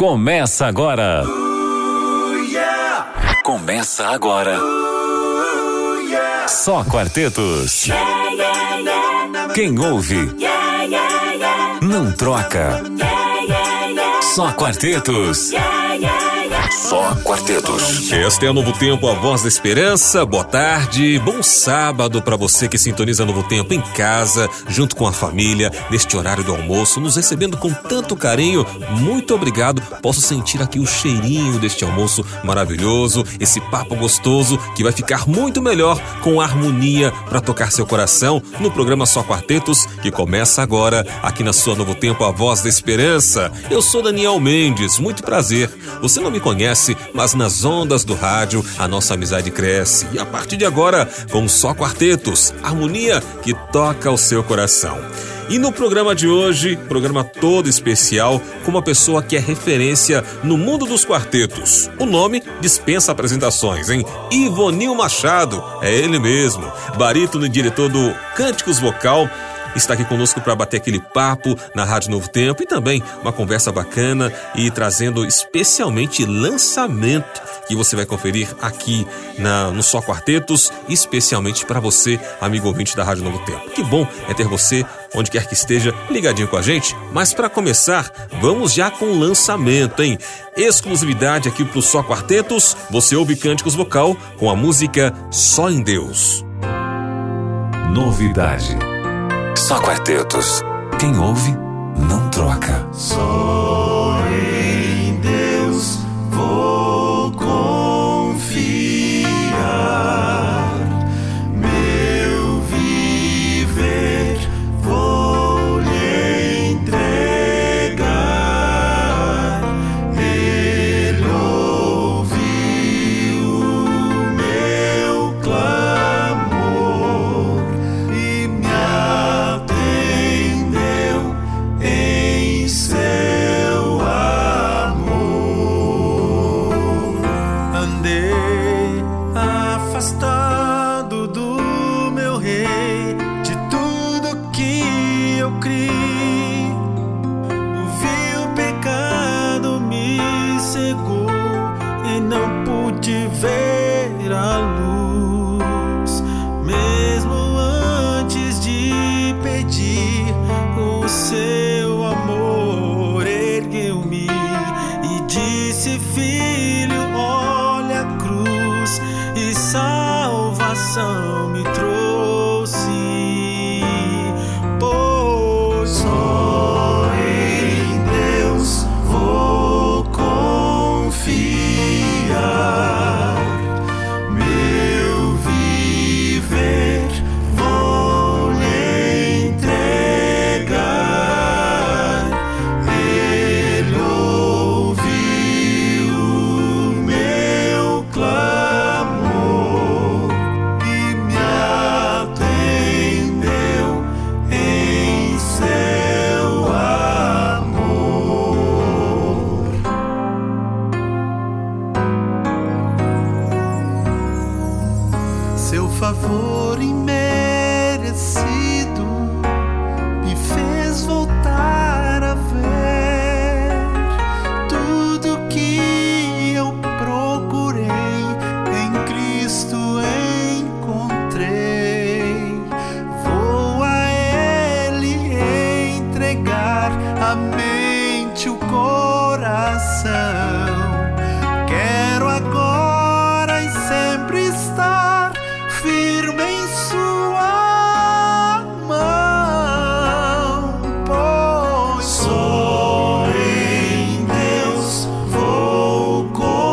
Começa agora. Começa agora. Só Quartetos. Quem ouve não troca. Só Quartetos. Só Quartetos. Este é o Novo Tempo, a voz da esperança. Boa tarde, bom sábado para você que sintoniza Novo Tempo em casa, junto com a família, neste horário do almoço, nos recebendo com tanto carinho. Muito obrigado. Posso sentir aqui o cheirinho deste almoço maravilhoso, esse papo gostoso que vai ficar muito melhor com harmonia para tocar seu coração no programa Só Quartetos, que começa agora aqui na sua Novo Tempo, a voz da esperança. Eu sou Daniel Mendes, muito prazer. Você não me conhece, mas nas ondas do rádio a nossa amizade cresce. E a partir de agora, com Só Quartetos, harmonia que toca o seu coração. E no programa de hoje, programa todo especial, com uma pessoa que é referência no mundo dos quartetos. O nome dispensa apresentações, hein? Ivonil Machado, é ele mesmo, barítono e diretor do Cânticos Vocal. Está aqui conosco para bater aquele papo na Rádio Novo Tempo e também uma conversa bacana e trazendo especialmente lançamento que você vai conferir aqui no Só Quartetos, especialmente para você, amigo ouvinte da Rádio Novo Tempo. Que bom é ter você, onde quer que esteja, ligadinho com a gente. Mas para começar, vamos já com o lançamento, hein? Exclusividade aqui pro Só Quartetos, você ouve Cânticos Vocal com a música Só em Deus. Novidade. Só Quartetos. Quem ouve, não troca. Só em Deus vou confiar. Meu viver vou lhe entregar. Ele ouviu o meu clamor e me atendeu em seu amor. Andei afastado do meu rei, de tudo que eu criei. O vil pecado me cegou e não pude ver a luz. Mesmo antes de pedir, o seu amor ergueu-me e disse: filho, olha a cruz, e salvação me trouxe. Pois só em Deus vou confiar. Meu viver vou lhe entregar. Ele ouviu o meu clamor e me atendeu em seu amor. Seu favor imerecido me fez voltar a ver tudo que eu procurei, em Cristo encontrei. Vou a Ele entregar a mente, o coração. Quero agora e sempre estar firme em sua mão, pois só em Deus vou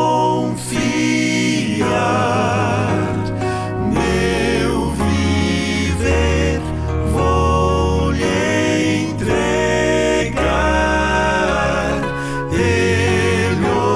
confiar. Meu viver vou lhe entregar. Ele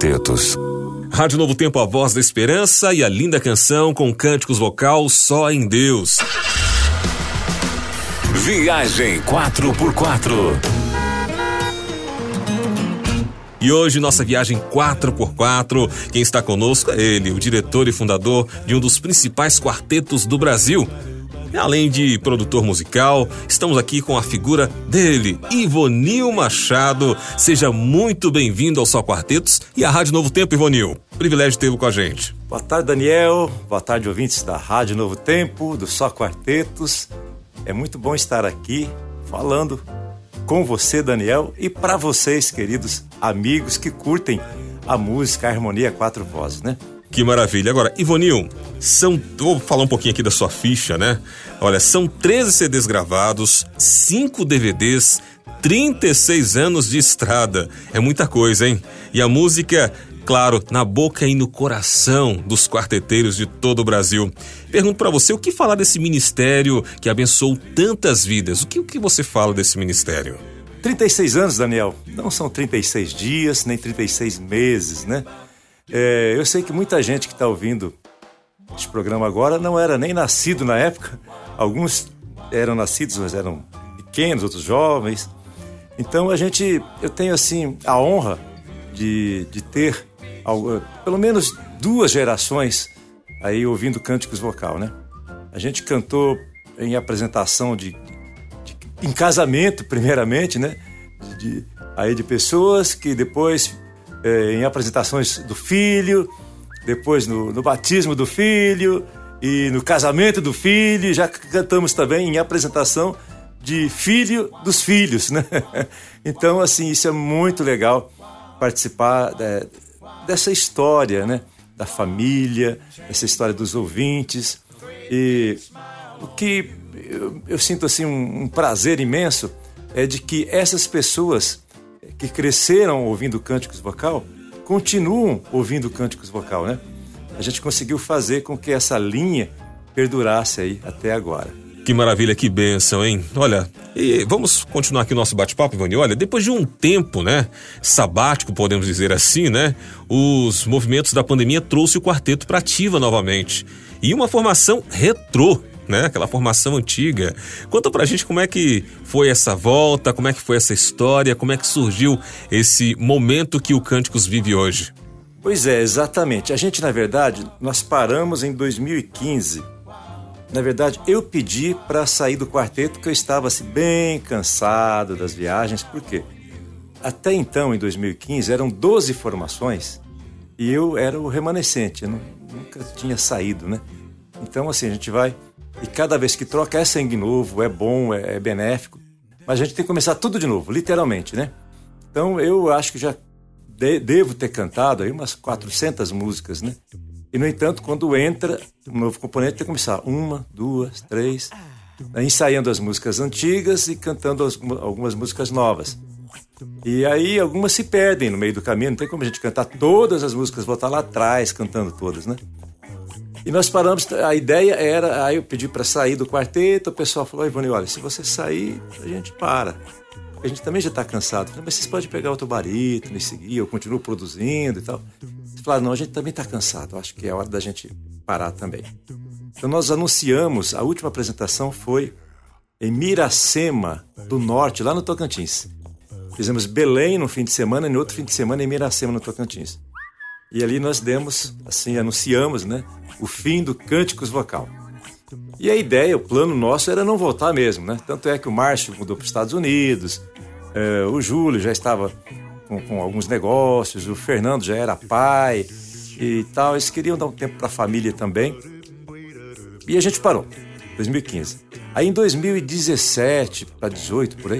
Quartetos. Rádio Novo Tempo, a voz da esperança e a linda canção com cânticos vocal Só em Deus. Viagem 4x4. E hoje, nossa viagem 4x4, quem está conosco é ele, o diretor e fundador de um dos principais quartetos do Brasil. Além de produtor musical, estamos aqui com a figura dele, Ivonil Machado. Seja muito bem-vindo ao Só Quartetos e à Rádio Novo Tempo, Ivonil. Privilégio tê-lo com a gente. Boa tarde, Daniel. Boa tarde, ouvintes da Rádio Novo Tempo, do Só Quartetos. É muito bom estar aqui falando com você, Daniel, e para vocês, queridos amigos que curtem a música, a harmonia, quatro vozes, né? Que maravilha. Agora, Ivonil, vou falar um pouquinho aqui da sua ficha, né? Olha, são 13 CDs gravados, 5 DVDs, 36 anos de estrada. É muita coisa, hein? E a música, claro, na boca e no coração dos quarteteiros de todo o Brasil. Pergunto pra você, o que falar desse ministério que abençoou tantas vidas? O que você fala desse ministério? 36 anos, Daniel. Não são 36 dias, nem 36 meses, né? Eu sei que muita gente que está ouvindo este programa agora não era nem nascido na época. Alguns eram nascidos, mas eram pequenos, outros jovens. Então eu tenho assim a honra de ter pelo menos 2 gerações aí ouvindo cânticos vocal, né? A gente cantou em apresentação em casamento, primeiramente, né? De pessoas que depois em apresentações do filho, depois no batismo do filho e no casamento do filho. Já cantamos também em apresentação de filho dos filhos, né? Então, assim, isso é muito legal, participar dessa história, né? Da família, essa história dos ouvintes. E o que eu sinto assim um prazer imenso é de que essas pessoas que cresceram ouvindo cânticos vocal, continuam ouvindo cânticos vocal, né? A gente conseguiu fazer com que essa linha perdurasse aí até agora. Que maravilha, que bênção, hein? Olha, e vamos continuar aqui o nosso bate-papo, Ivonil. Olha, depois de um tempo, né, sabático, podemos dizer assim, né, os movimentos da pandemia trouxe o quarteto para ativa novamente. E uma formação retrô, né? Aquela formação antiga. Conta pra gente como é que foi essa volta, como é que foi essa história, como é que surgiu esse momento que o Cânticos vive hoje. Pois é, exatamente. A gente, na verdade, nós paramos em 2015. Na verdade, eu pedi para sair do quarteto porque eu estava assim, bem cansado das viagens. Por quê? Até então, em 2015, eram 12 formações e eu era o remanescente. Eu nunca tinha saído, né? Então, assim, a gente vai... E cada vez que troca é sangue novo, é bom, é benéfico. Mas a gente tem que começar tudo de novo, literalmente, né? Então eu acho que já devo ter cantado aí umas 400 músicas, né? E no entanto, quando entra um novo componente, tem que começar 1, 2, 3, ensaiando as músicas antigas e cantando algumas músicas novas. E aí algumas se perdem no meio do caminho, não tem como a gente cantar todas as músicas, voltar lá atrás cantando todas, né? E nós paramos, a ideia era, aí eu pedi para sair do quarteto, o pessoal falou, Ivonil, olha, se você sair, a gente para. A gente também já está cansado. Falei, mas vocês podem pegar outro barítono e seguir, eu continuo produzindo e tal. Eles falaram, não, a gente também está cansado, acho que é hora da gente parar também. Então nós anunciamos, a última apresentação foi em Miracema do Norte, lá no Tocantins. Fizemos Belém no fim de semana e no outro fim de semana em Miracema, no Tocantins. E ali nós demos, assim, anunciamos, né, o fim do Cânticos Vocal. E a ideia, o plano nosso era não voltar mesmo, né? Tanto é que o Márcio mudou para os Estados Unidos, o Júlio já estava com alguns negócios, o Fernando já era pai e tal. Eles queriam dar um tempo para a família também. E a gente parou, 2015. Aí em 2017 para 2018, por aí,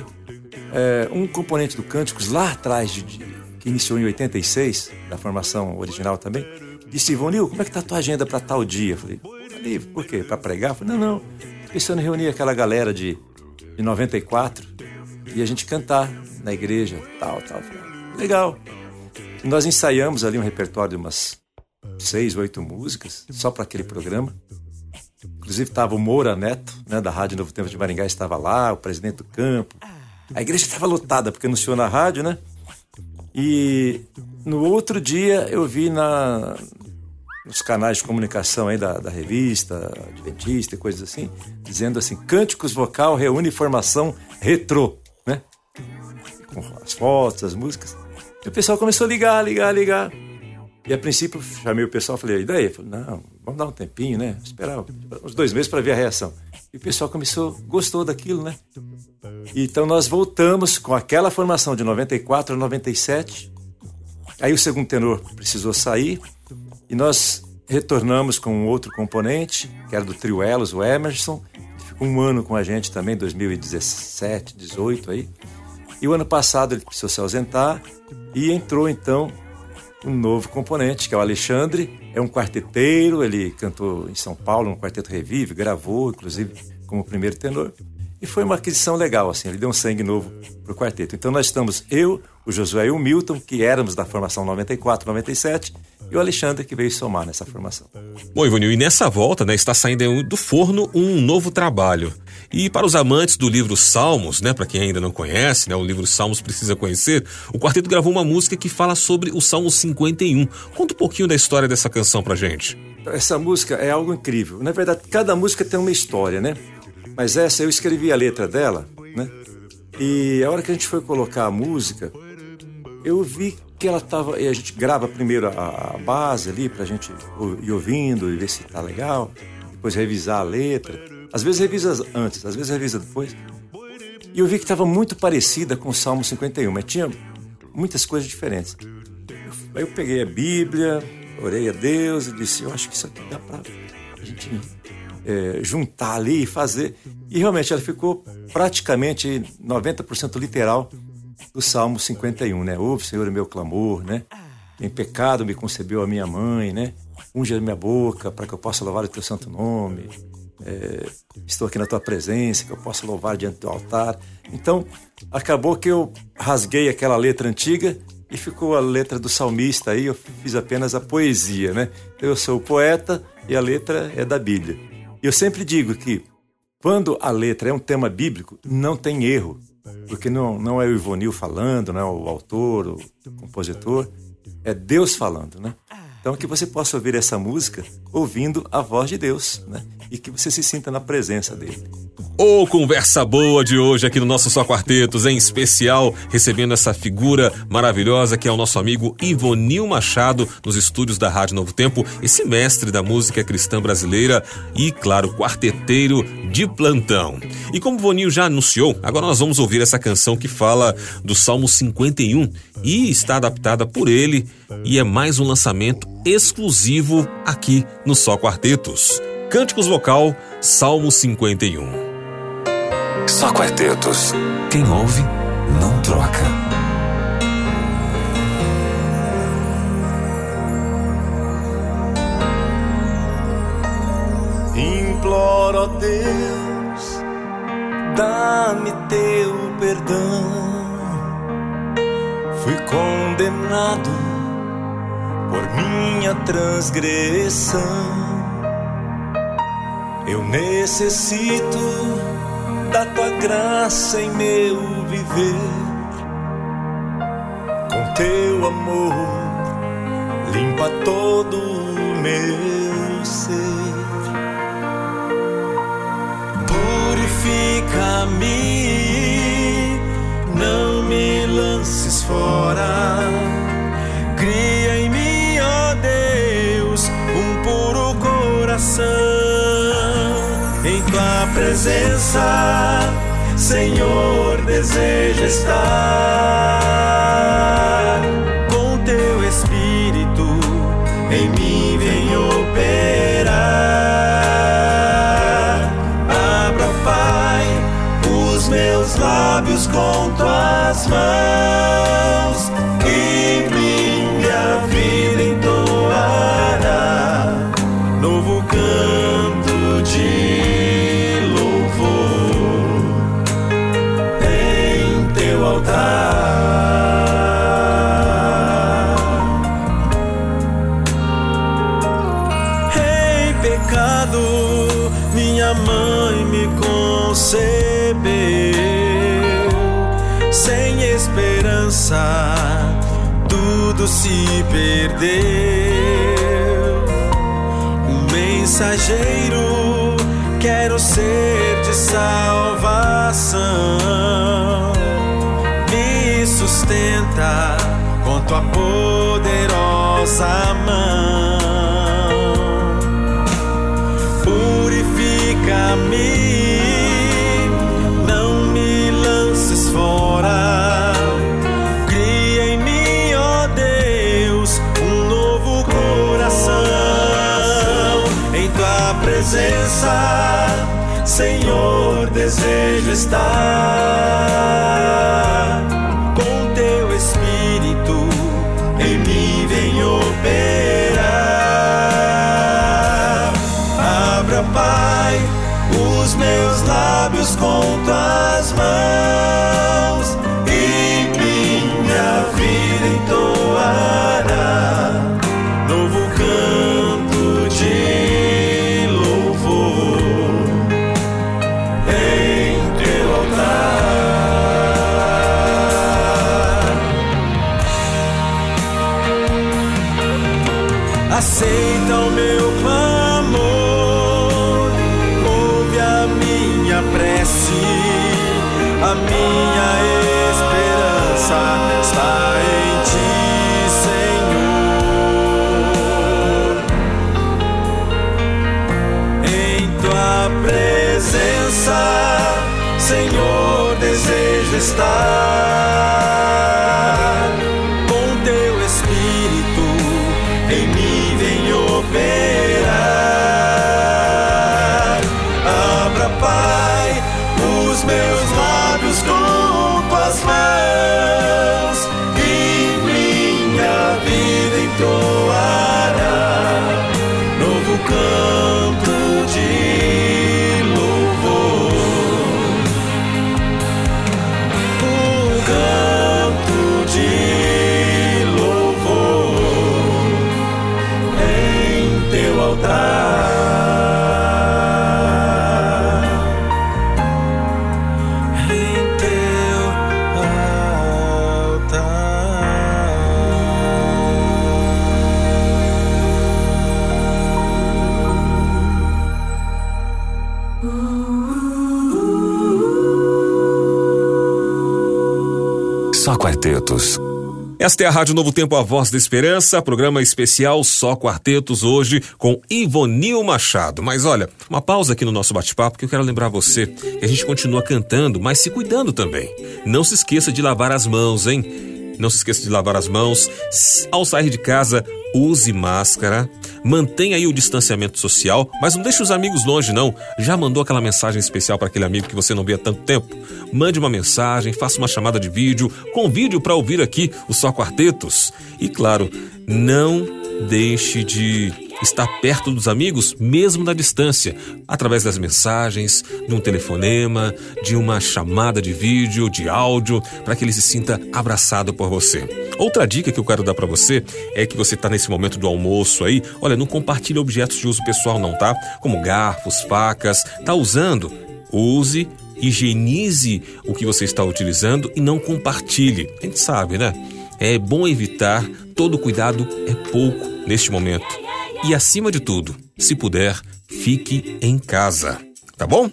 um componente do Cânticos lá atrás que iniciou em 86, da formação original também, disse, Ivonil, como é que tá a tua agenda para tal dia? Eu falei, livre, por quê? Para pregar? Eu falei, não, pensando em reunir aquela galera de 94 e a gente cantar na igreja, tal. Eu falei, legal. E nós ensaiamos ali um repertório de umas 6, 8 músicas, só para aquele programa. Inclusive estava o Moura Neto, né, da Rádio Novo Tempo de Maringá, estava lá, o presidente do campo. A igreja estava lotada, porque anunciou na rádio, né? E no outro dia eu vi nos canais de comunicação aí da revista Adventista e coisas assim, dizendo assim, Cânticos Vocal reúne formação retrô, né? Com as fotos, as músicas. E o pessoal começou a ligar. E a princípio chamei o pessoal e falei, e daí? Eu falei, não, vamos dar um tempinho, né? Esperar uns 2 meses para ver a reação. E o pessoal gostou daquilo, né? Então nós voltamos com aquela formação de 94 a 97. Aí o segundo tenor precisou sair e nós retornamos com um outro componente, que era do trio Elos, o Emerson. Ele ficou 1 ano com a gente também, 2017, 18 aí. E o ano passado ele precisou se ausentar e entrou então um novo componente, que é o Alexandre. É um quarteteiro, ele cantou em São Paulo no Quarteto Revive, gravou inclusive como primeiro tenor. E foi uma aquisição legal, assim, ele deu um sangue novo pro quarteto. Então nós estamos, eu, o Josué e o Milton, que éramos da formação 94, 97, e o Alexandre que veio somar nessa formação. Bom, Ivonil, e nessa volta, né, está saindo do forno um novo trabalho. E para os amantes do livro Salmos, né, para quem ainda não conhece, né, o livro Salmos precisa conhecer, o quarteto gravou uma música que fala sobre o Salmo 51. Conta um pouquinho da história dessa canção pra gente. Essa música é algo incrível. Na verdade, cada música tem uma história, né? Mas essa eu escrevi a letra dela, né? E a hora que a gente foi colocar a música, eu vi que ela estava... E a gente grava primeiro a base ali pra gente ir ouvindo e ver se tá legal. Depois revisar a letra. Às vezes revisa antes, às vezes revisa depois. E eu vi que estava muito parecida com o Salmo 51, mas tinha muitas coisas diferentes. Aí eu peguei a Bíblia, orei a Deus e disse, eu acho que isso aqui dá pra a gente juntar ali e fazer. E realmente ela ficou praticamente 90% literal do Salmo 51, né? Ouve, Senhor, o meu clamor, né? Em pecado me concebeu a minha mãe, né? Unge a minha boca para que eu possa louvar o teu santo nome. Estou aqui na tua presença, que eu possa louvar diante do altar. Então, acabou que eu rasguei aquela letra antiga e ficou a letra do salmista aí, eu fiz apenas a poesia, né? Eu sou o poeta e a letra é da Bíblia. E eu sempre digo que quando a letra é um tema bíblico, não tem erro, porque não é o Ivonil falando, não é o autor, o compositor, é Deus falando, né? Então que você possa ouvir essa música ouvindo a voz de Deus, né? E que você se sinta na presença dele. Ô, conversa boa de hoje aqui no nosso Só Quartetos, em especial recebendo essa figura maravilhosa que é o nosso amigo Ivonil Machado, nos estúdios da Rádio Novo Tempo, esse mestre da música cristã brasileira e, claro, quarteteiro de plantão. E como o Ivonil já anunciou, agora nós vamos ouvir essa canção que fala do Salmo 51 e está adaptada por ele e é mais um lançamento exclusivo aqui no Só Quartetos. Cânticos Vocal, Salmo 51. Só Quartetos. Quem ouve, não troca. Imploro, ó Deus, dá-me teu perdão. Fui condenado por minha transgressão. Eu necessito da tua graça em meu viver. Com teu amor limpa todo o meu ser. Purifica-me, não me lances fora. Cria em mim, ó Deus, um puro coração. Em tua presença, Senhor, desejo estar. Com teu Espírito em mim vem operar. Abra, Pai, os meus lábios com tuas mãos e minha vida entoará novo canto de em pecado minha mãe me concebeu, sem esperança tudo se perdeu. Um mensageiro, quero ser de salvação. Me sustenta com tua poderosa mão. Purifica-me, não me lances fora. Cria em mim, ó Deus, um novo coração. Em tua presença, Senhor, desejo estar. Com teu Espírito em mim vem operar. Abra, Pai, os meus lábios com tuas mãos, e minha vida entoará novo canto de louvor em teu altar. Aceita o meu clamor, ouve a minha prece, a minha esperança está em ti, Senhor. Em tua presença, Senhor, desejo estar. Com teu Espírito em mim vem operar. Abra, Pai, os meus lábios com tuas mãos, e minha vida entoará novo canto de louvor. Um canto de louvor em teu altar. Só Quartetos. Esta é a Rádio Novo Tempo, a voz da esperança, programa especial Só Quartetos, hoje com Ivonil Machado. Mas olha, uma pausa aqui no nosso bate-papo, que eu quero lembrar você que a gente continua cantando, mas se cuidando também. Não se esqueça de lavar as mãos, hein? Não se esqueça de lavar as mãos. Ao sair de casa, use máscara. Mantenha aí o distanciamento social, mas não deixe os amigos longe, não. Já mandou aquela mensagem especial para aquele amigo que você não vê há tanto tempo? Mande uma mensagem, faça uma chamada de vídeo, convide-o para ouvir aqui o Só Quartetos. E claro, não deixe de estar perto dos amigos, mesmo na distância, através das mensagens, de um telefonema, de uma chamada de vídeo, de áudio, para que ele se sinta abraçado por você. Outra dica que eu quero dar para você é que você está nesse momento do almoço aí, olha, não compartilhe objetos de uso pessoal não, tá? Como garfos, facas, tá usando? Use, higienize o que você está utilizando e não compartilhe. A gente sabe, né? É bom evitar, todo cuidado é pouco neste momento. E acima de tudo, se puder, fique em casa, tá bom?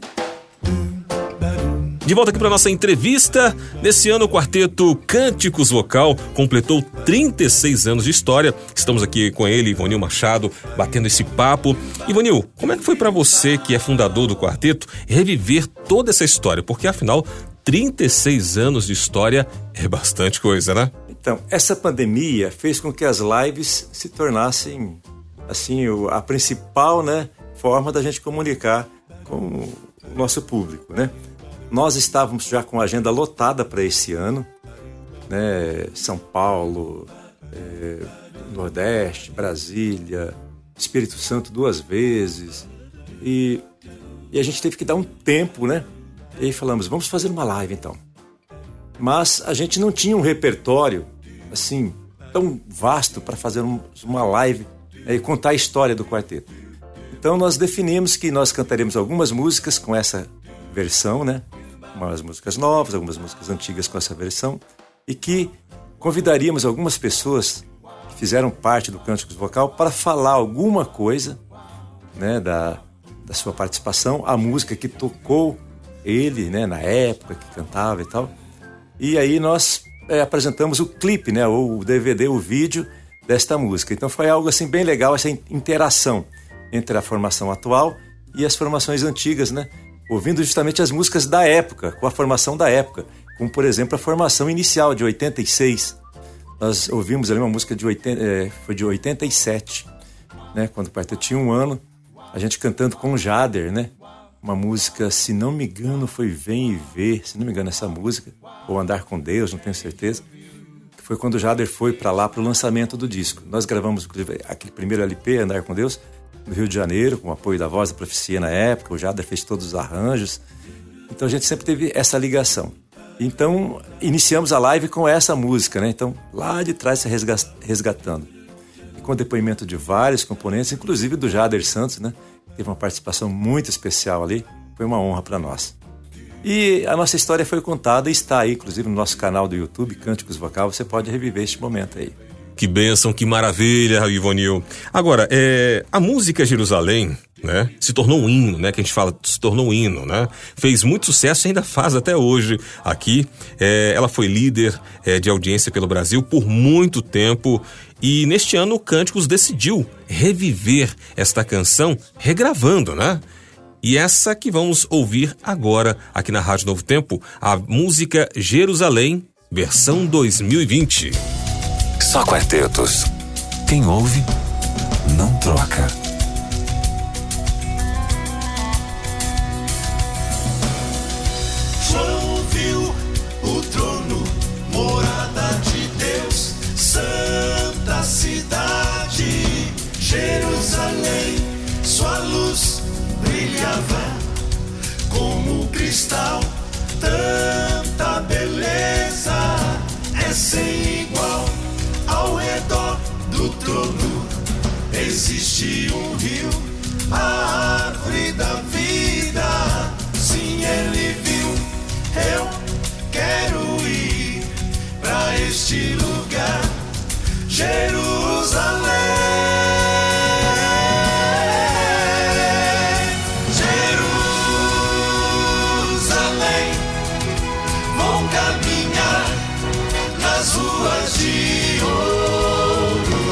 De volta aqui para nossa entrevista. Nesse ano, o quarteto Cânticos Vocal completou 36 anos de história. Estamos aqui com ele, Ivonil Machado, batendo esse papo. Ivonil, como é que foi para você, que é fundador do quarteto, reviver toda essa história? Porque, afinal, 36 anos de história é bastante coisa, né? Então, essa pandemia fez com que as lives se tornassem, assim, a principal, né, forma da gente comunicar com o nosso público, né? Nós estávamos já com a agenda lotada para esse ano, né? São Paulo, Nordeste, Brasília, Espírito Santo 2 vezes. E a gente teve que dar um tempo, né? E aí falamos, vamos fazer uma live então. Mas a gente não tinha um repertório assim tão vasto para fazer uma live, né, e contar a história do quarteto. Então nós definimos que nós cantaremos algumas músicas com essa versão, né? Umas músicas novas, algumas músicas antigas com essa versão, e que convidaríamos algumas pessoas que fizeram parte do Cânticos Vocal para falar alguma coisa, né, da sua participação, a música que tocou ele, né, na época que cantava e tal. E aí nós apresentamos o clipe, né, ou o DVD, o vídeo desta música. Então foi algo assim bem legal, essa interação entre a formação atual e as formações antigas, né, ouvindo justamente as músicas da época, com a formação da época, como por exemplo a formação inicial de 86. Nós ouvimos ali uma música foi de 87, né, quando o quarteto tinha 1 ano, a gente cantando com o Jader, né, uma música, se não me engano, foi Vem e Vê, se não me engano essa música, ou Andar com Deus, não tenho certeza, que foi quando o Jader foi para lá para o lançamento do disco. Nós gravamos aquele primeiro LP, Andar com Deus, no Rio de Janeiro, com o apoio da Voz da Profecia na época, o Jader fez todos os arranjos, então a gente sempre teve essa ligação. Então iniciamos a live com essa música, né? Então lá de trás se resgatando. E com o depoimento de vários componentes, inclusive do Jader Santos, né? Teve uma participação muito especial ali, foi uma honra para nós. E a nossa história foi contada e está aí, inclusive no nosso canal do YouTube, Cânticos Vocal, você pode reviver este momento aí. Que bênção, que maravilha, Ivonil. Agora, a música Jerusalém, né, se tornou um hino, né, que a gente fala, se tornou um hino, né, fez muito sucesso e ainda faz até hoje aqui. Ela foi líder de audiência pelo Brasil por muito tempo e neste ano o Cânticos decidiu reviver esta canção regravando, né? E essa que vamos ouvir agora aqui na Rádio Novo Tempo, a música Jerusalém, versão 2020. Só Quartetos. Quem ouve, não troca. João viu o trono, morada de Deus, santa cidade, Jerusalém. Sua luz brilhava como cristal, tanta beleza é sem igual. Ao redor do trono existe um rio, a árvore da vida. Sim, ele viu. Eu quero ir pra este lugar, Jerusalém. Jerusalém, vou caminhar nas ruas de ouro,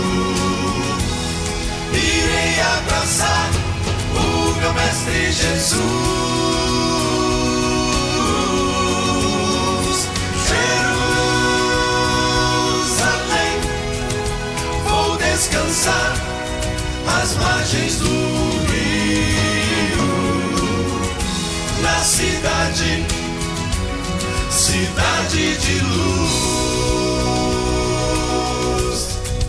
irei abraçar o meu mestre Jesus. Jerusalém, vou descansar às margens do rio, na cidade de luz.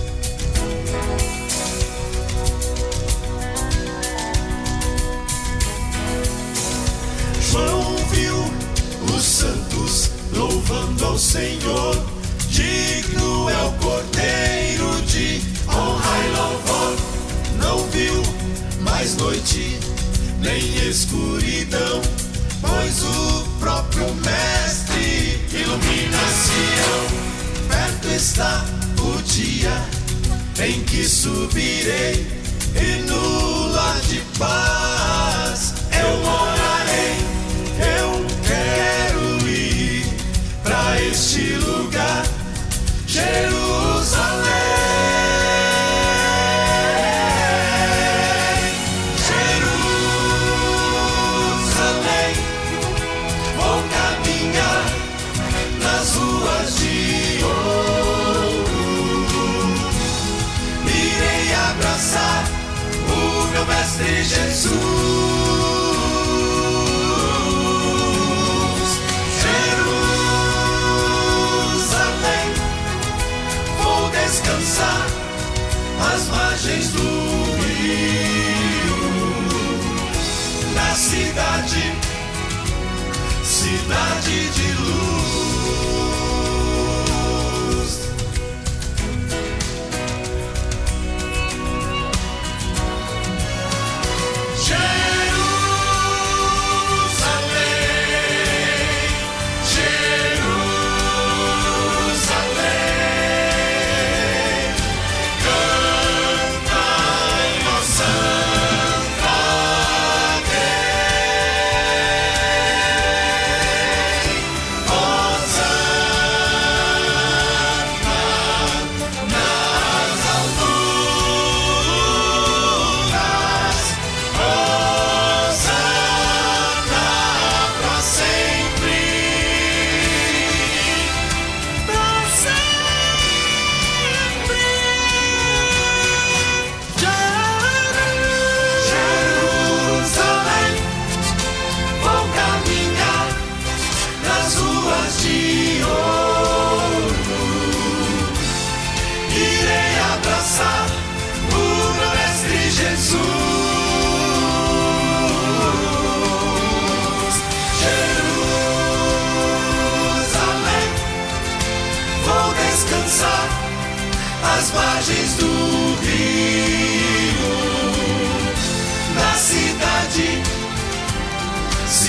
João viu os santos louvando ao Senhor, digno é o Cordeiro de honra e louvor. Não viu mais noite nem escuridão, pois o próprio Mestre ilumina Sião. Perto está o dia em que subirei, e no lar de paz eu morarei. Eu quero ir pra este lugar, Jerusalém. Jerusalém, vou caminhar nas ruas de ouro, irei abraçar o meu mestre Jesus. Jerusalém, vou descansar às margens do rio, na cidade de luz. Jerusalém, Jerusalém,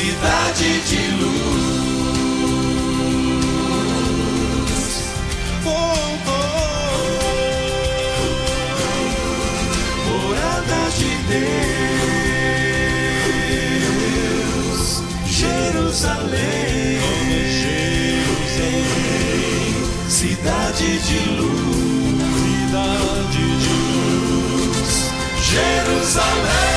cidade de luz. Morada de Deus, Jerusalém, cidade de luz, Jerusalém.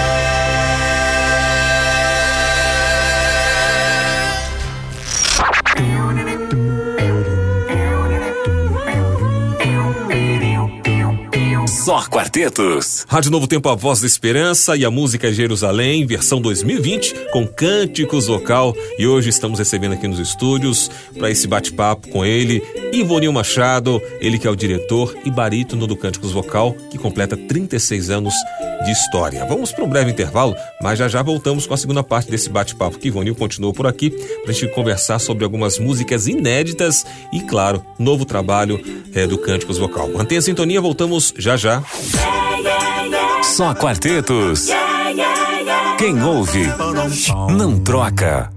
Só quartetos. Rádio Novo Tempo, a voz da esperança, e a música Jerusalém, versão 2020, com cânticos vocal. E hoje estamos recebendo aqui nos estúdios, para esse bate-papo com ele, Ivonil Machado, ele que é o diretor e barítono do Cânticos Vocal, que completa 36 anos de história. Vamos para um breve intervalo, mas já voltamos com a segunda parte desse bate-papo, que Ivonil continuou por aqui, para a gente conversar sobre algumas músicas inéditas e, claro, novo trabalho do Cânticos Vocal. Mantenha a sintonia, voltamos já. Só quartetos. Quem ouve, não troca.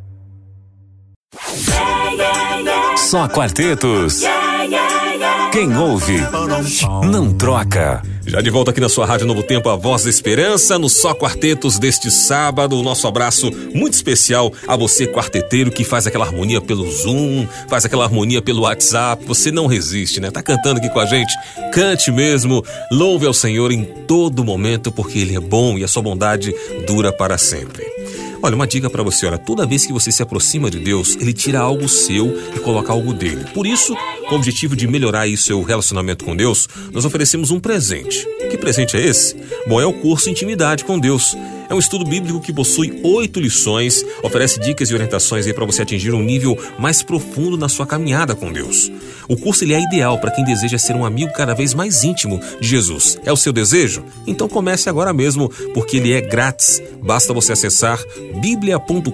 Só quartetos. Quem ouve, não troca. Já de volta aqui na sua Rádio Novo Tempo, a voz da esperança, no Só Quartetos deste sábado. O nosso abraço muito especial a você, quarteteiro, que faz aquela harmonia pelo Zoom, faz aquela harmonia pelo WhatsApp. Você não resiste, né? Tá cantando aqui com a gente. Cante mesmo, louve ao Senhor em todo momento, porque Ele é bom e a sua bondade dura para sempre. Olha, uma dica para você, olha, toda vez que você se aproxima de Deus, Ele tira algo seu e coloca algo dele. Por isso, com o objetivo de melhorar aí seu relacionamento com Deus, nós oferecemos um presente. Que presente é esse? Bom, é o curso Intimidade com Deus. É um estudo bíblico que possui 8 lições, oferece dicas e orientações aí para você atingir um nível mais profundo na sua caminhada com Deus. O curso ele é ideal para quem deseja ser um amigo cada vez mais íntimo de Jesus. É o seu desejo? Então comece agora mesmo, porque ele é grátis. Basta você acessar biblia.com.br,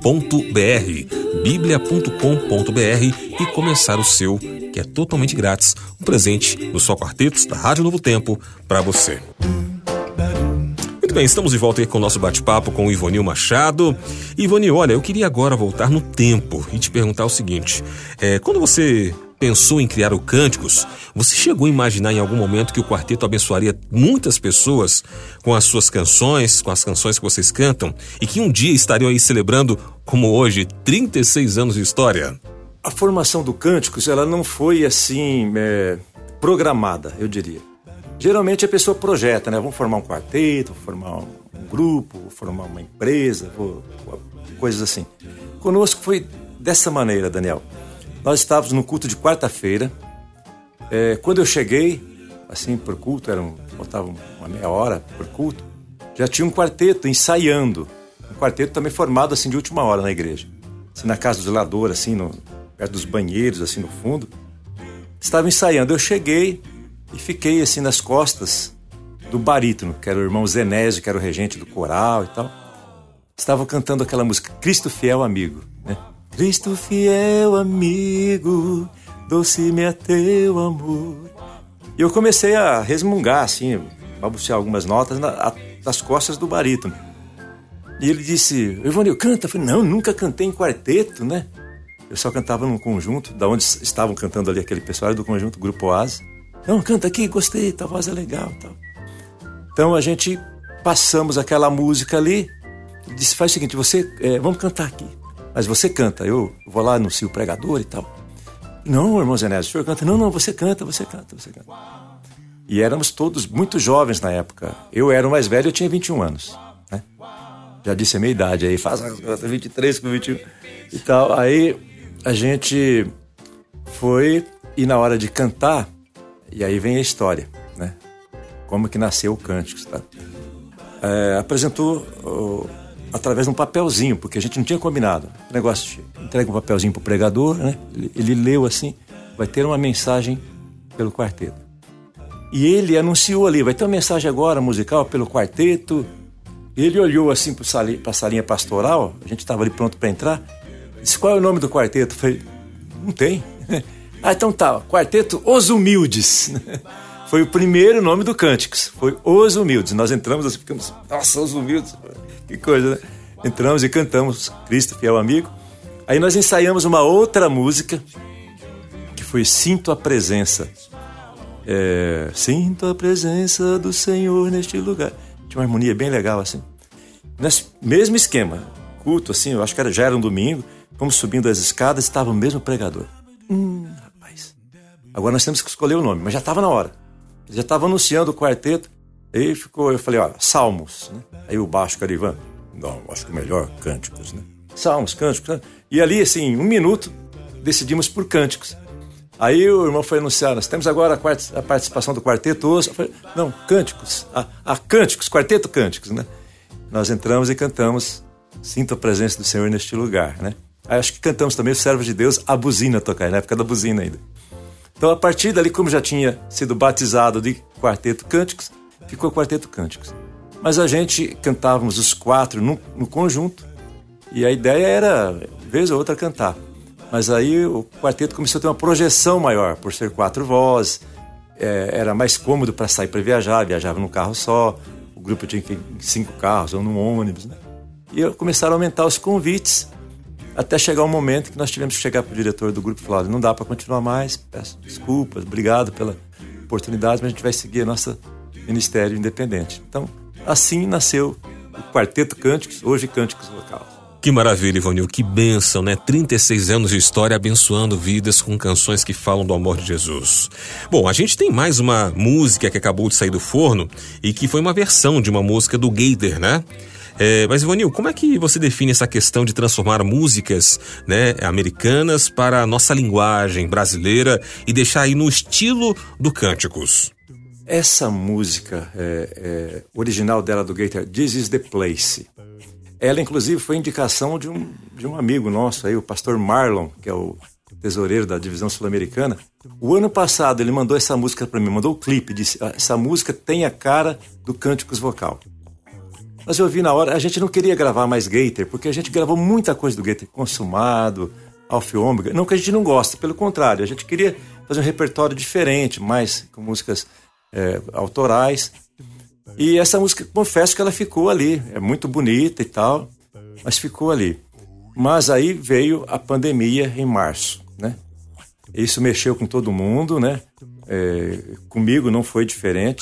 biblia.com.br e começar o seu, que é totalmente grátis. Um presente do Só Quartetos da Rádio Novo Tempo para você. Muito bem, estamos de volta aí com o nosso bate-papo com o Ivonil Machado. Ivonil, olha, eu queria agora voltar no tempo e te perguntar o seguinte. Quando você pensou em criar o Cânticos, você chegou a imaginar em algum momento que o quarteto abençoaria muitas pessoas com as suas canções, com as canções que vocês cantam, e que um dia estariam aí celebrando, como hoje, 36 anos de história? A formação do Cânticos, ela não foi assim, programada, eu diria. Geralmente a pessoa projeta, né? Vamos formar um quarteto, vou formar um grupo, vou formar uma empresa, coisas assim. Conosco foi dessa maneira, Daniel. Nós estávamos no culto de quarta-feira. Quando eu cheguei, assim, por culto, faltava uma meia hora por culto, já tinha um quarteto ensaiando. Um quarteto também formado assim de última hora na igreja. Assim, na casa do zelador, assim, perto dos banheiros, assim, no fundo. Estava ensaiando. Eu cheguei e fiquei assim nas costas do barítono, que era o irmão Zenésio, que era o regente do coral e tal. Estava cantando aquela música, Cristo Fiel Amigo, né? Cristo Fiel Amigo, doce-me é teu amor. E eu comecei a resmungar, assim, balbuciar algumas notas nas costas do barítono. E ele disse, Ivonil, canta. Eu falei, não, nunca cantei em quarteto, né? Eu só cantava num conjunto, da onde estavam cantando ali aquele pessoal do conjunto Grupo Oásis. Não, canta aqui, gostei, tua voz é legal, tal. Então a gente passamos aquela música ali, disse, faz o seguinte, vamos cantar aqui, mas você canta, eu vou lá anuncio o pregador e tal. Não, irmão Zenésio, o senhor canta? Não, você canta. E éramos todos muito jovens na época. Eu era o mais velho, eu tinha 21 anos, né? Já disse a minha idade aí, faz 23 com 21 e tal. Aí a gente foi, e na hora de cantar, e aí vem a história, né? Como que nasceu o Cânticos, tá? Apresentou através de um papelzinho, porque a gente não tinha combinado. O negócio, entrega um papelzinho pro pregador, né? Ele leu assim, vai ter uma mensagem pelo quarteto. E ele anunciou ali, vai ter uma mensagem agora musical pelo quarteto. Ele olhou assim pra salinha pastoral, a gente estava ali pronto para entrar, disse, qual é o nome do quarteto? Eu falei, não tem. Então tá, Quarteto Os Humildes. Foi o primeiro nome do Cânticos, foi Os Humildes. Nós entramos assim, ficamos, nossa, Os Humildes, que coisa, né? Entramos e cantamos Cristo, Fiel Amigo. Aí nós ensaiamos uma outra música, que foi Sinto a Presença. Sinto a presença do Senhor neste lugar. Tinha uma harmonia bem legal assim. Nesse mesmo esquema, culto assim, eu acho que já era um domingo, fomos subindo as escadas, estava o mesmo pregador. Rapaz, agora nós temos que escolher o nome, mas já estava na hora. Já estava anunciando o quarteto, aí eu falei, olha, Salmos, né? Aí o baixo Carivan, não, acho que melhor Cânticos, né? Salmos, Cânticos, né? E ali, assim, em 1 minuto, decidimos por Cânticos. Aí o irmão foi anunciar, nós temos agora a participação do quarteto hoje. Eu falei, não, Cânticos, Cânticos, quarteto Cânticos, né? Nós entramos e cantamos Sinto a Presença do Senhor neste lugar, né? Aí acho que cantamos também os servos de Deus, a buzina tocar, na época da buzina ainda. Então a partir dali, como já tinha sido batizado de quarteto Cânticos, ficou quarteto Cânticos. Mas a gente cantávamos os 4 no conjunto, e a ideia era, vez ou outra, cantar. Mas aí o quarteto começou a ter uma projeção maior, por ser 4 vozes, era mais cômodo para sair para viajar, viajava num carro só, o grupo tinha que ir em 5 carros ou num ônibus, né? E começaram a aumentar os convites, até chegar um momento que nós tivemos que chegar para o diretor do grupo e falar, não dá para continuar mais, peço desculpas, obrigado pela oportunidade, mas a gente vai seguir a nossa ministério independente. Então, assim nasceu o Quarteto Cânticos, hoje Cânticos Vocal. Que maravilha, Ivanil, que bênção, né? 36 anos de história abençoando vidas com canções que falam do amor de Jesus. Bom, a gente tem mais uma música que acabou de sair do forno e que foi uma versão de uma música do Gaither, né? Mas, Ivanil, como é que você define essa questão de transformar músicas, né, americanas para a nossa linguagem brasileira e deixar aí no estilo do Cânticos? Essa música original dela do Gaither, This is the Place. Ela, inclusive, foi indicação de um amigo nosso aí, o pastor Marlon, que é o tesoureiro da divisão sul-americana. O ano passado ele mandou essa música para mim, mandou o clipe, disse, essa música tem a cara do Cânticos Vocal. Mas eu ouvi na hora, a gente não queria gravar mais Gaither, porque a gente gravou muita coisa do Gaither, Consumado, Alfa e Ômega, não que a gente não gosta, pelo contrário, a gente queria fazer um repertório diferente, mais com músicas autorais. E essa música, confesso que ela ficou ali, é muito bonita e tal, mas ficou ali. Mas aí veio a pandemia em março, né? Isso mexeu com todo mundo, né? Comigo não foi diferente.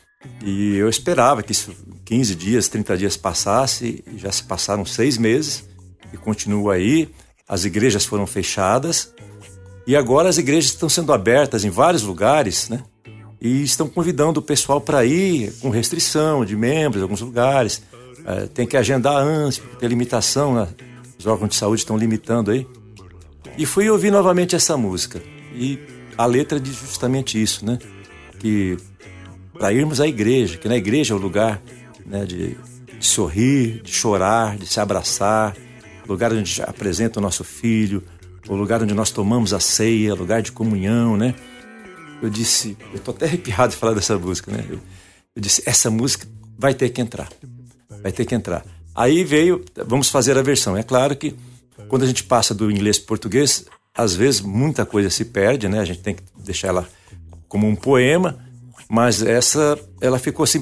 E eu esperava que isso 15 dias, 30 dias passasse, e já se passaram 6 meses, e continua aí. As igrejas foram fechadas, e agora as igrejas estão sendo abertas em vários lugares, né? E estão convidando o pessoal para ir com restrição de membros em alguns lugares. Tem que agendar antes, porque tem limitação, né? Os órgãos de saúde estão limitando aí. E fui ouvir novamente essa música. E a letra diz justamente isso, né? Que para irmos à igreja, que na igreja é o lugar, né, de sorrir, de chorar, de se abraçar, o lugar onde a gente apresenta o nosso filho, o lugar onde nós tomamos a ceia, o lugar de comunhão, né? Eu disse, eu estou até arrepiado de falar dessa música, né? Eu disse, essa música vai ter que entrar. Vai ter que entrar. Aí veio, vamos fazer a versão. É claro que quando a gente passa do inglês para o português, às vezes muita coisa se perde, né? A gente tem que deixar ela como um poema, mas ela ficou assim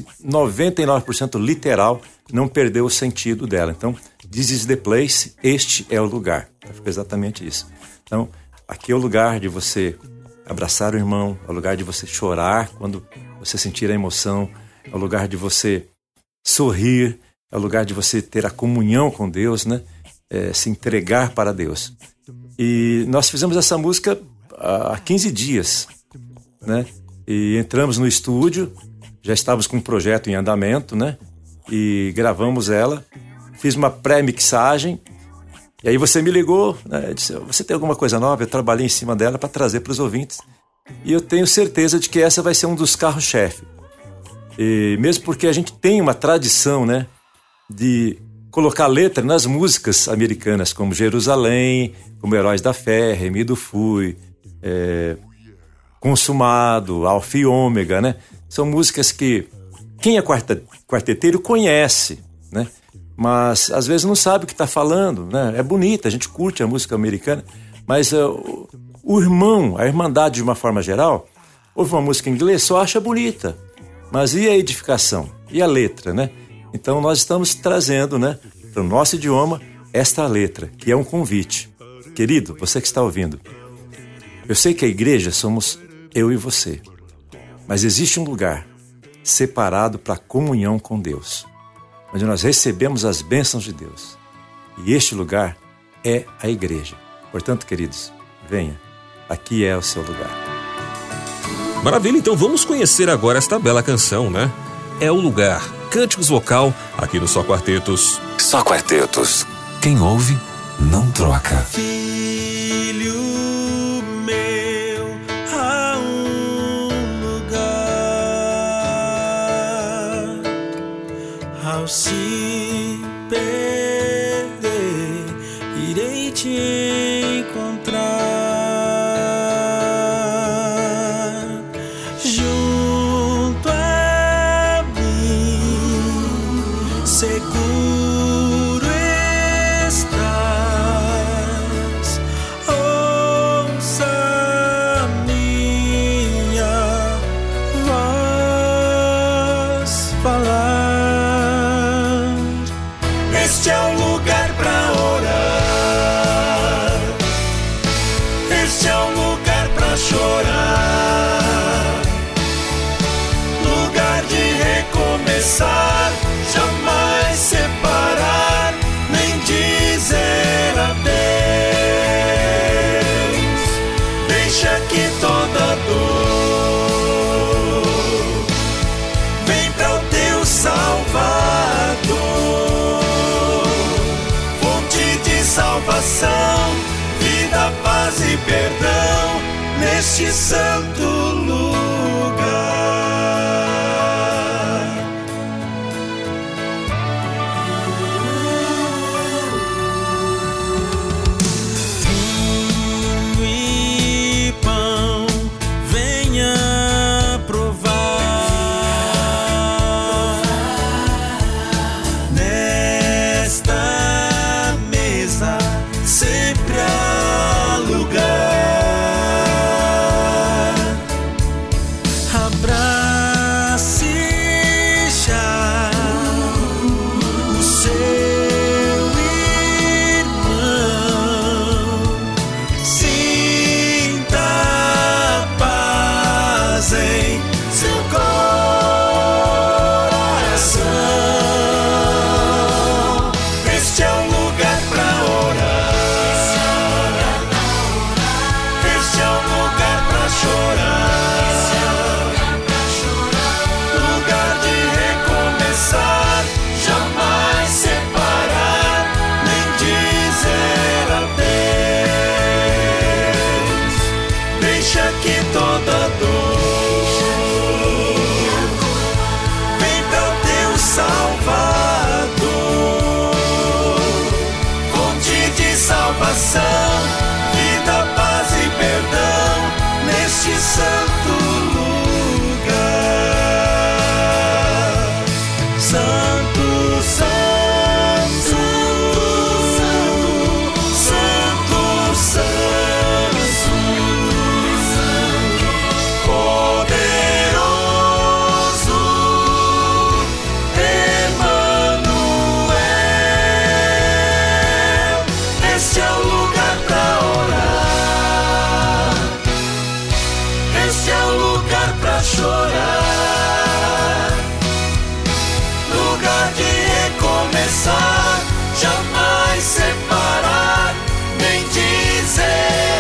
99% literal, não perdeu o sentido dela. Então, this is the place, este é o lugar. Ficou exatamente isso. Então, aqui é o lugar de você abraçar o irmão, é o lugar de você chorar quando você sentir a emoção, é o lugar de você sorrir, é o lugar de você ter a comunhão com Deus, né? Se entregar para Deus. E nós fizemos essa música há 15 dias, né? E entramos no estúdio, já estávamos com um projeto em andamento, né? E gravamos ela, fiz uma pré-mixagem. E aí você me ligou, né? Disse, você tem alguma coisa nova? Eu trabalhei em cima dela para trazer para os ouvintes. E eu tenho certeza de que essa vai ser um dos carros-chefe. E mesmo porque a gente tem uma tradição, né, de colocar letra nas músicas americanas, como Jerusalém, como Heróis da Fé, Remido Fui, Consumado, Alfa e Ômega, né? São músicas que quem é quarteteiro conhece, né? Mas às vezes não sabe o que está falando, né? É bonita, a gente curte a música americana, mas o irmão, a irmandade de uma forma geral, ouve uma música em inglês, só acha bonita. Mas e a edificação? E a letra, né? Então nós estamos trazendo, né? para o nosso idioma esta letra, que é um convite. Querido, você que está ouvindo, eu sei que a igreja somos eu e você, mas existe um lugar separado para a comunhão com Deus, onde nós recebemos as bênçãos de Deus. E este lugar é a igreja. Portanto, queridos, venha, aqui é o seu lugar. Maravilha, então vamos conhecer agora esta bela canção, né? É o Lugar, Cânticos Vocal, aqui no Só Quartetos. Só Quartetos. Quem ouve, não troca. Filho meu, há um lugar. Ao se perder, irei te encontrar. Junto a mim, seguro estás. Ouça minha voz falar. Este é o lugar para orar. Este é o lugar para chorar. Lugar de recomeçar, jamais separar, nem dizer adeus. Deixa que toda dor vem para o teu Salvador. Fonte de salvação, vida, paz e perdão, neste santo lugar. Vinho e pão, venha provar. Nesta mesa sempre há lugar. Abrace já o seu irmão. Sinta a paz em seu coração. Este é o lugar para orar. Este é o lugar para chorar. Lugar de recomeçar, jamais separar, nem dizer adeus. Deixa que toda dor vem para o teu Salvador. Fonte de salvação, vida, paz e perdão, neste santo lugar. Santo, santo, santo, santo, poderoso Emmanuel. Este é o lugar para orar. Este é o lugar para chorar. Lugar de recomeçar, jamais separar, nem dizer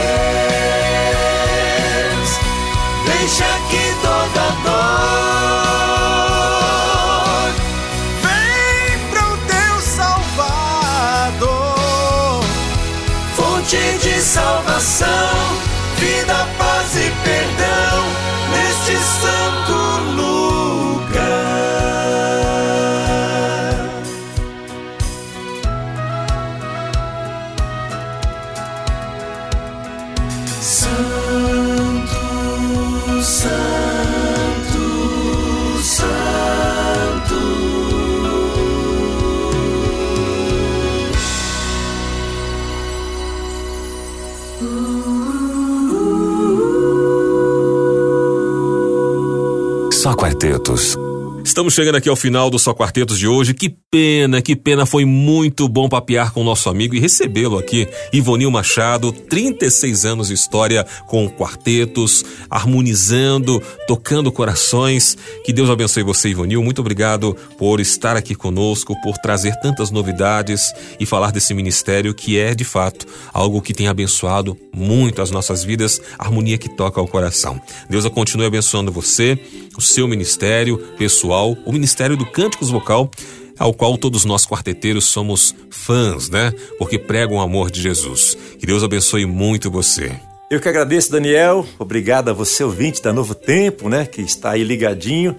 adeus. Deixa que toda dor vem pro teu Salvador. Fonte de salvação, vida, paz e perdão, neste santo lugar. Santo, santo, santo. Só Quartetos. Estamos chegando aqui ao final do Só Quartetos de hoje. Que pena, foi muito bom papear com o nosso amigo e recebê-lo aqui. Ivonil Machado, 36 anos de história com quartetos, harmonizando, tocando corações. Que Deus abençoe você, Ivonil. Muito obrigado por estar aqui conosco, por trazer tantas novidades e falar desse ministério que é, de fato, algo que tem abençoado muito as nossas vidas, harmonia que toca ao coração. Deus continue abençoando você, o seu ministério pessoal, o Ministério do Cânticos Vocal, ao qual todos nós quarteteiros somos fãs, né? Porque pregam o amor de Jesus. Que Deus abençoe muito você. Eu que agradeço, Daniel. Obrigado a você, ouvinte da Novo Tempo, né? Que está aí ligadinho,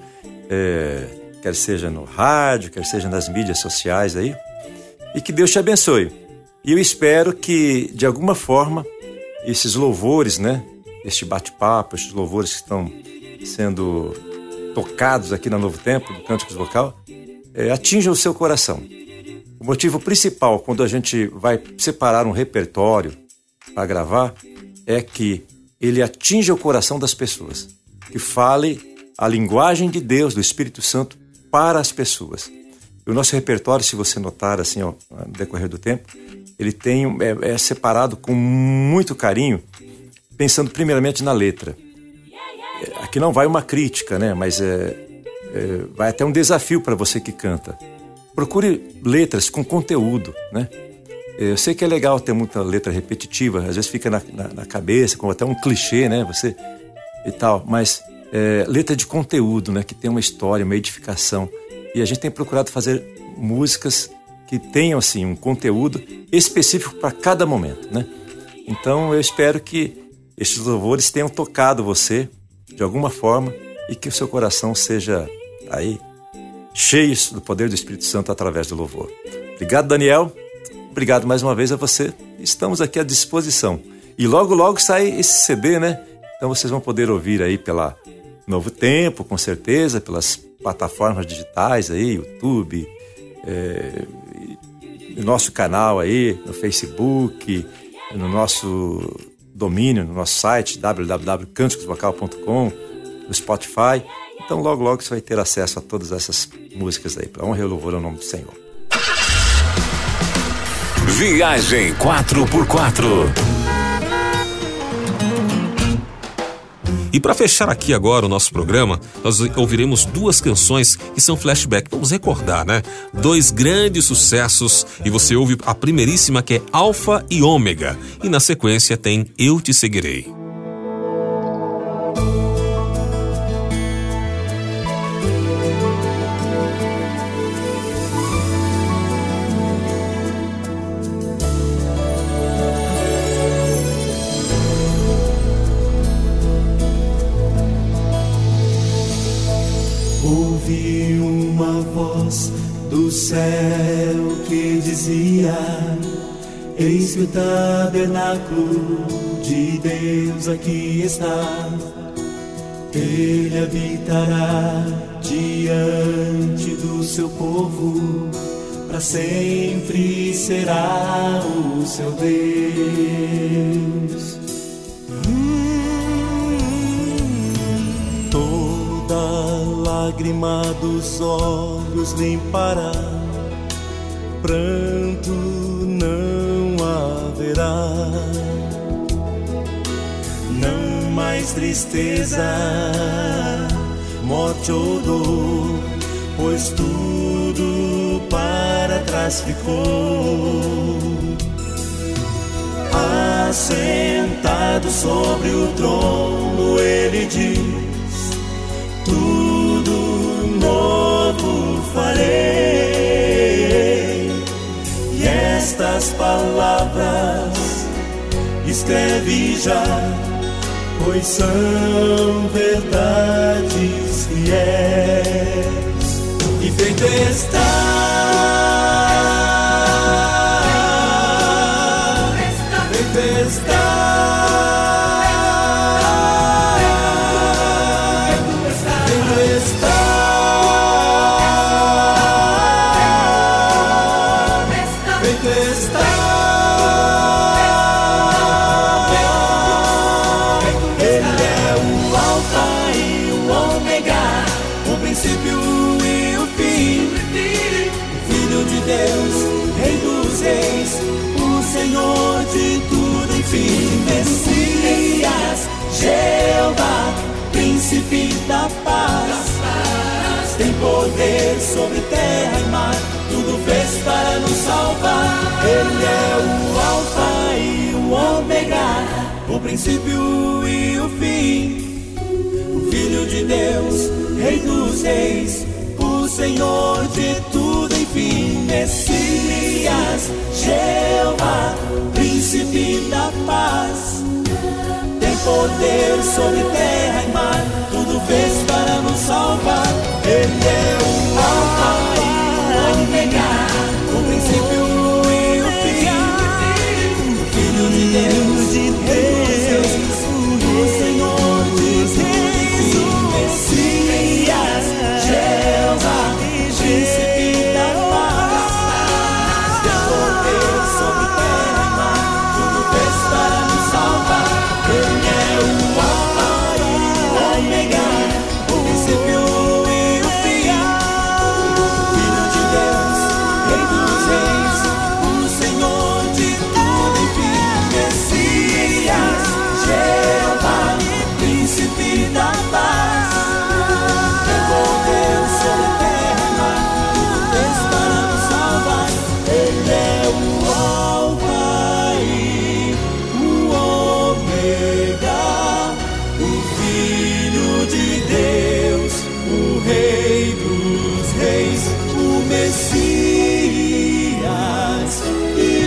quer seja no rádio, quer seja nas mídias sociais aí. E que Deus te abençoe. E eu espero que, de alguma forma, esses louvores, né? Este bate-papo, estes louvores que estão sendo tocados aqui na Novo Tempo, do Cânticos Vocal, atinjam o seu coração. O motivo principal, quando a gente vai separar um repertório para gravar, é que ele atinja o coração das pessoas, que fale a linguagem de Deus, do Espírito Santo, para as pessoas. E o nosso repertório, se você notar assim, no decorrer do tempo, ele é separado com muito carinho, pensando primeiramente na letra. Aqui não vai uma crítica, né? Mas vai até um desafio para você que canta. Procure letras com conteúdo, né? Eu sei que é legal ter muita letra repetitiva, às vezes fica na cabeça, como até um clichê, né? Você e tal, mas letra de conteúdo, né? Que tem uma história, uma edificação. E a gente tem procurado fazer músicas que tenham assim um conteúdo específico para cada momento, né? Então eu espero que estes louvores tenham tocado você de alguma forma e que o seu coração seja aí cheio do poder do Espírito Santo através do louvor. Obrigado, Daniel. Obrigado mais uma vez a você. Estamos aqui à disposição. E logo, logo sai esse CD, né? Então vocês vão poder ouvir aí pela Novo Tempo, com certeza, pelas plataformas digitais aí, YouTube, no nosso canal aí, no Facebook, no nosso domínio, no nosso site www.canticosvocal.com, no Spotify. Então logo logo você vai ter acesso a todas essas músicas aí, para honra e louvor ao nome do Senhor. Viagem 4x4. E para fechar aqui agora o nosso programa, nós ouviremos duas canções que são flashback. Vamos recordar, né? 2 grandes sucessos, e você ouve a primeiríssima, que é Alfa e Ômega, e na sequência tem Eu Te Seguirei. Ouvi uma voz do céu que dizia: eis que o tabernáculo de Deus aqui está. Ele habitará diante do seu povo, para sempre será o seu Deus. Lágrima dos olhos limpará, pranto não haverá, não mais tristeza, morte ou dor, pois tudo para trás ficou. Assentado sobre o trono, ele diz: tudo novo farei. E estas palavras escreve já, pois são verdades fiéis. E feito está, feito está. Ele é o Alfa e o Ômega, o princípio e Deus, Rei dos reis, o Senhor de tudo, enfim, Messias, Jeová, Príncipe da paz, tem poder sobre terra e mar, tudo fez para nos salvar. Ele é o Alfa e o Ômega, o princípio e o fim, o Filho de Deus, Rei dos reis, o Senhor de tudo, enfim, Messias, Jeová, Príncipe da paz, tem poder sobre terra e mar, tudo fez para nos salvar. Ele é o Alfa e o Ômega, o princípio e o fim, o Filho de Deus, Rei dos reis, o Senhor de tudo, Messias, Jeová, Príncipe da paz, tem poder sobre terra e mar, tudo fez para nos salvar. Ele é o Alfa e o Ômega, o princípio e o fim, o Filho de Deus, Rei dos reis, o Senhor de tudo, enfim, Messias, Jeová, Príncipe da paz, tem poder sobre terra e mar, tudo fez para nos salvar. Ele é o Alfa e o Ômega, o Filho de Deus, o Rei dos reis, o Messias e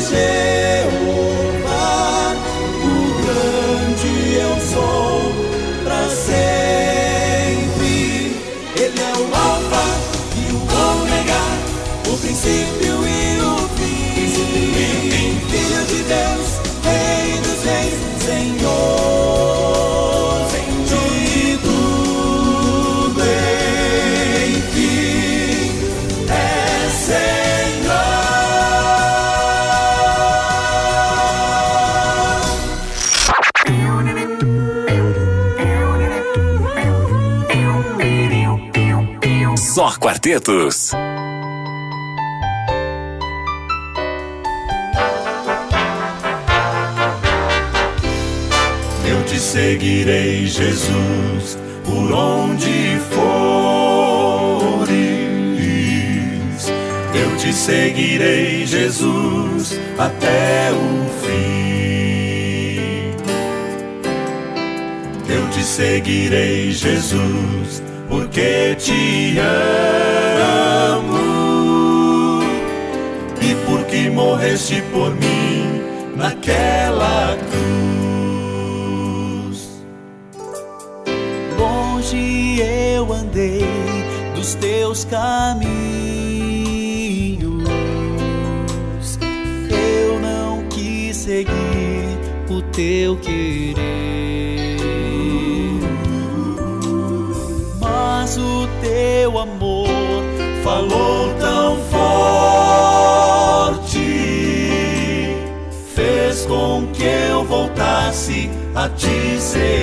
Jeová, o grande eu sou para sempre. Ele é o Alfa e o Ômega, o princípio e o fim, Filho de Deus, Rei dos reis, Senhor de tudo, enfim, é Senhor. Só quartetos. Eu te seguirei, Jesus, por onde fores. Eu te seguirei, Jesus, até o fim. Eu te seguirei, Jesus, porque te amo e porque morreste por mim naquela cruz. Longe eu andei dos teus caminhos, eu não quis seguir o teu querer, mas o teu amor falou tão forte, fez com que eu voltasse a te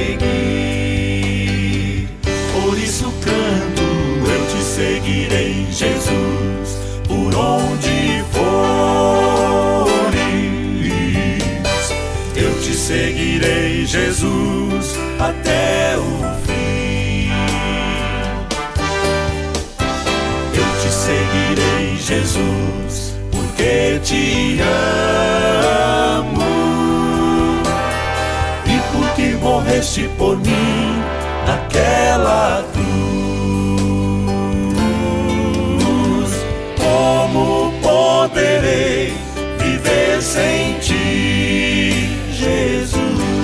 seguir. Por isso canto, eu te seguirei, Jesus, por onde fores. Eu te seguirei, Jesus, até o fim. Eu te seguirei, Jesus, porque te amo e porque morreste por mim naquela cruz. Como poderei viver sem ti, Jesus?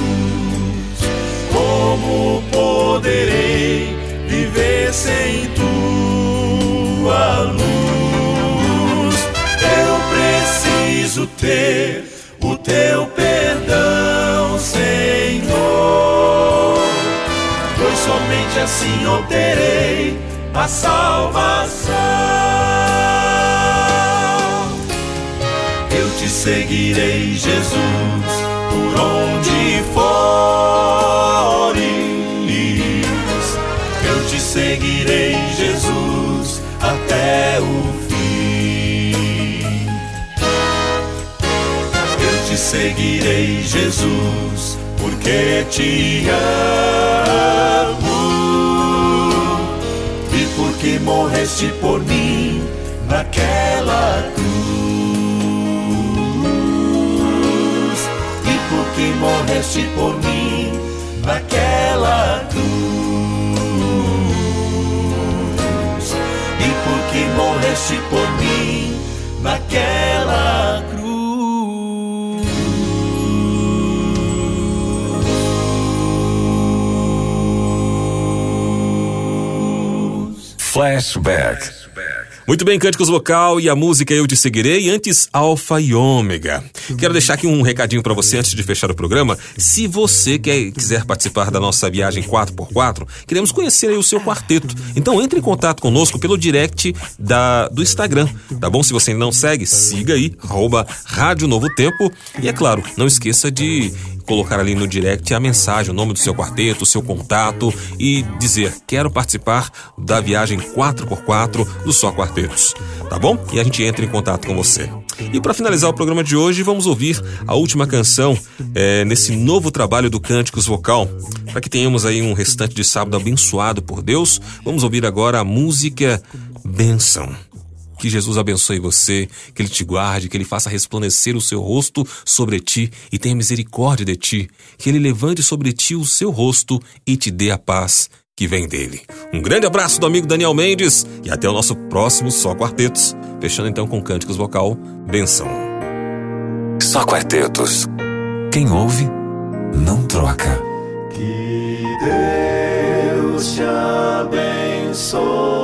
Como poderei viver sem tua luz? Eu preciso ter o teu perdão, Senhor, pois somente assim obterei a salvação. Eu te seguirei, Jesus, por onde fores. Eu te seguirei, Jesus, até o fim. seguirei, Jesus, porque te amo e porque morreste por mim naquela cruz, e porque morreste por mim naquela cruz, e porque morreste por mim naquela cruz. Flashback. Muito bem, Cânticos Vocal e a música Eu Te Seguirei, antes Alfa e Ômega. Quero deixar aqui um recadinho para você antes de fechar o programa. Se você quiser participar da nossa viagem 4x4, queremos conhecer aí o seu quarteto. Então entre em contato conosco pelo direct do Instagram, tá bom? Se você não segue, siga aí, @Rádio Novo Tempo. E é claro, não esqueça de colocar ali no direct a mensagem, o nome do seu quarteto, o seu contato e dizer: quero participar da viagem 4x4 do Só Quartetos, tá bom? E a gente entra em contato com você. E para finalizar o programa de hoje, vamos ouvir a última canção nesse novo trabalho do Cânticos Vocal. Para que tenhamos aí um restante de sábado abençoado por Deus, vamos ouvir agora a música Bênção. Que Jesus abençoe você, que Ele te guarde, que Ele faça resplandecer o seu rosto sobre ti e tenha misericórdia de ti, que Ele levante sobre ti o seu rosto e te dê a paz que vem dele. Um grande abraço do amigo Daniel Mendes e até o nosso próximo Só Quartetos. Fechando então com Cânticos Vocal, Benção. Só Quartetos. Quem ouve, não troca. Que Deus te abençoe.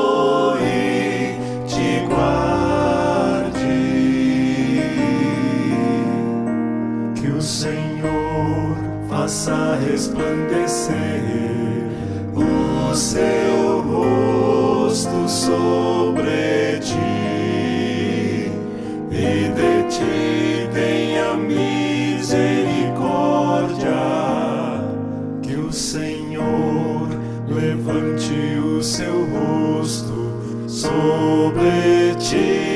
O Senhor faça resplandecer o seu rosto sobre ti e de ti tenha misericórdia. Que o Senhor levante o seu rosto sobre ti.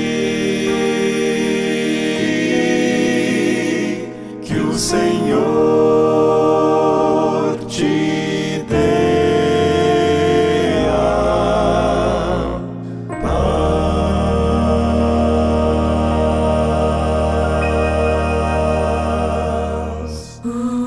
O Senhor te dê a paz.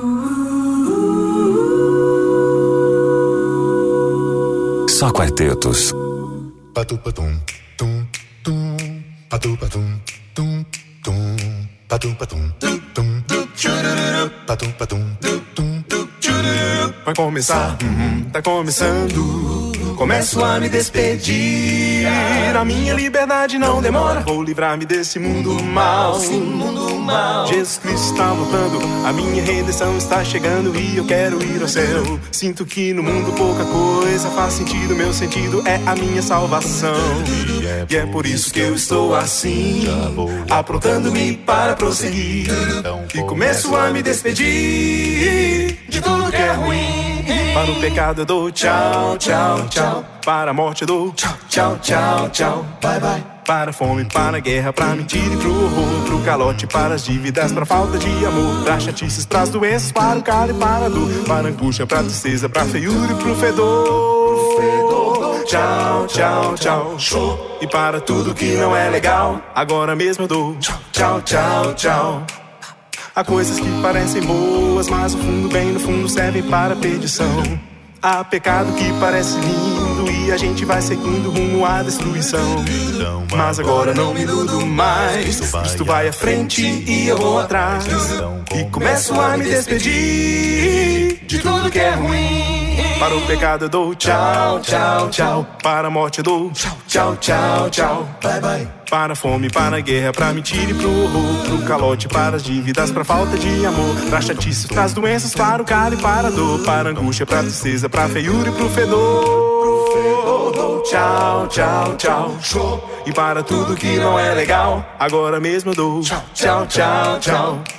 Só Quartetos. Patu-patum, tum, tum, patu-patum, tum, tum, patu-patum, tum, tum. Patum, patum, tum, tum, vai começar, tá começando. Começo a me despedir. A minha liberdade não demora. Vou livrar-me desse mundo mal. Jesus Cristo está voltando. A minha redenção está chegando e eu quero ir ao céu. Sinto que no mundo pouca coisa faz sentido. Meu sentido é a minha salvação. E é por isso que eu estou assim, aprontando-me para prosseguir. E começo a me despedir de tudo que é ruim. Para o pecado eu dou tchau, tchau, tchau. Para a morte eu dou tchau, tchau, tchau, tchau. Bye, bye. Para a fome, para a guerra, para a mentira e pro horror, pro calote, para as dívidas, para a falta de amor, para chatices, para as doenças, para o calo e para a dor, para a angústia, para a tristeza, para a feiura e pro fedor. Tchau, tchau, tchau, show. E para tudo que não é legal, agora mesmo eu dou tchau, tchau, tchau, tchau. Há coisas que parecem boas, mas no fundo, bem no fundo, servem para a perdição. Há pecado que parece lindo e a gente vai seguindo rumo à destruição. Mas agora não me iludo mais. Cristo vai à frente e eu vou atrás. E começo a me despedir de tudo que é ruim. Para o pecado eu dou tchau, tchau, tchau. Para a morte eu dou tchau, tchau, tchau, tchau. Bye, bye. Para a fome, para a guerra, para a mentira e pro horror, pro calote, para as dívidas, para a falta de amor, para chatices, para as doenças, para o calo e para a dor, para a angústia, para a tristeza, para a feiura e pro fedor. Tchau, tchau, tchau, show. E para tudo que não é legal, agora mesmo eu dou tchau, tchau, tchau, tchau.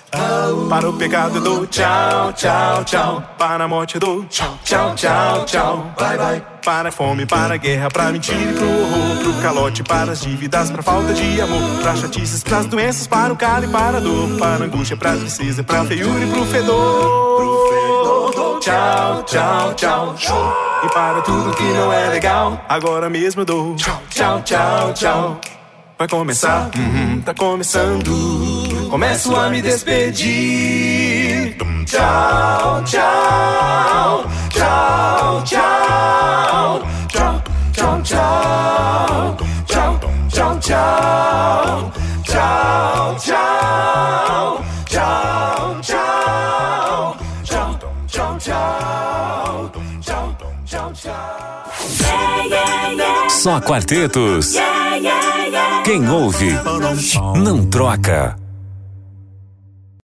Para o pecado eu dou tchau, tchau, tchau. Para a morte eu dou tchau, tchau, tchau, tchau. Bye, bye. Para a fome, para a guerra, pra mentira e pro horror, pro calote, para as dívidas, pra falta de amor, pra chatices, pras doenças, para o calo e para a dor, para a angústia, pra tristeza, pra feiura e pro fedor. Tchau, tchau, tchau. E para tudo que não é legal, agora mesmo eu dou tchau, tchau, tchau, tchau. Vai começar, tá começando. Começo a me despedir. Tchau, tchau, tchau, tchau, tchau, tchau, tchau, tchau, tchau, tchau, tchau, tchau, tchau, tchau, tchau, tchau, tchau, tchau, tchau. Só Quartetos. Quem ouve, não troca.